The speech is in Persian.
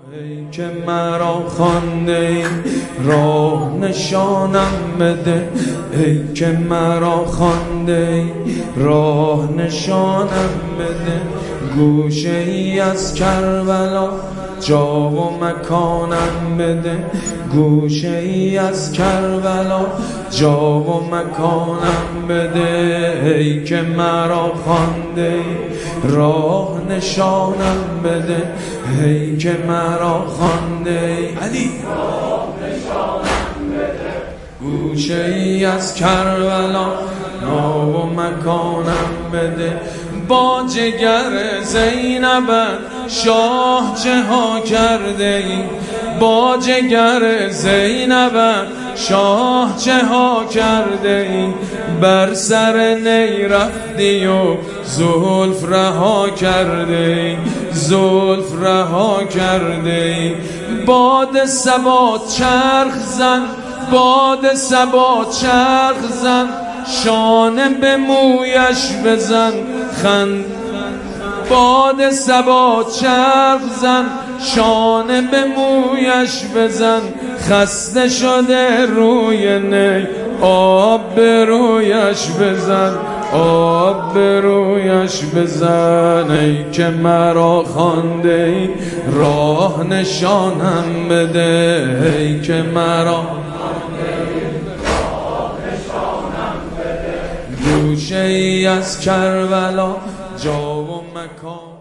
ای که مرا خوانده راه نشانم بده، ای که مرا خوانده راه نشانم بده. گوشه ای از کربلا جا و مکانم بده، گوشه ای از کربلا جا و مکانم بده. ای که مرا خوانده راه نشانم بده، ای که مرا خوانده علی راه نشانم بده. گوشه ای از کربلا جا و مکانم بده. با جگر زینب شاه چه ها کرده ای، با جگر زینب شاه چه ها کرده ای. بر سر نی رفتی و زلف رها کرده ای، زلف رها کرده ای. باد صبا چرخ زن، باد صبا چرخ زن، شانه به مویش بزن خند. باد صبا چرخ زن، شانه به مویش بزن. خسته شده روی نی، آب به رویش بزن، آب به رویش بزن. ای که مرا خوانده راه نشانم بده، ای که مرا گوشه ای از کربلا جا و مکان